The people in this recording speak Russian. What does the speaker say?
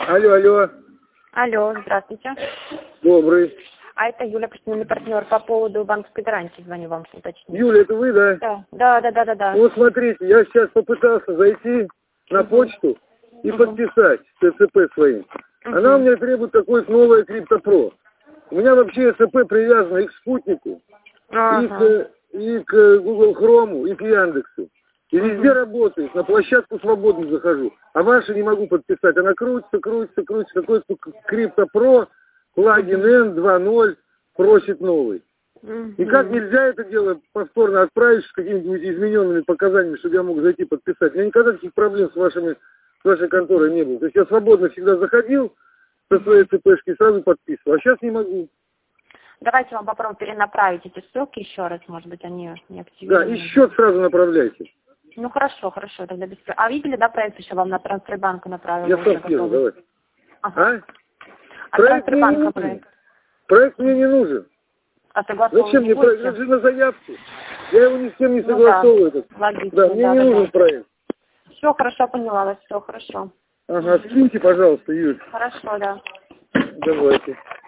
Алло, алло. Алло, здравствуйте. Добрый. А это Юля, представительный партнер, по поводу банковской гарантии звоню вам уточнить. Юля, это вы, да? Да. Вот смотрите, я сейчас попытался зайти на почту и подписать ТЦП своим. Она у меня требует какое-то новое CryptoPro. У меня вообще СЦП привязано и к спутнику, и к Google Chrome, и к Яндексу. И везде работает, на площадку свободно захожу. А ваши не могу подписать. Она крутится. Какой-то CryptoPro, плагин N 2.0 просит новый. И как нельзя это дело повторно отправить с какими-нибудь измененными показаниями, чтобы я мог зайти подписать? У меня никогда таких проблем с вашей конторой не было. То есть я свободно всегда заходил со своей ЦПшки и сразу подписывал. А сейчас не могу. Давайте вам попробуем перенаправить эти ссылки еще раз, может быть, они не активированы. Да, и счет сразу направляйте. Ну хорошо, тогда без проблем. А видели, да, проект еще вам на трансфер банка направила? Я сам скину, давай. Ага. А Проект трансфер мне не банка нужен. Проект мне не нужен. А согласовывать Зачем мне проект? Это же на заявке. Я его ни с кем не согласовываю. Да, логично, да, мне не нужен проект. Все хорошо, поняла вас, все хорошо. Ага, скиньте, пожалуйста, Юль. Хорошо, да. Давайте.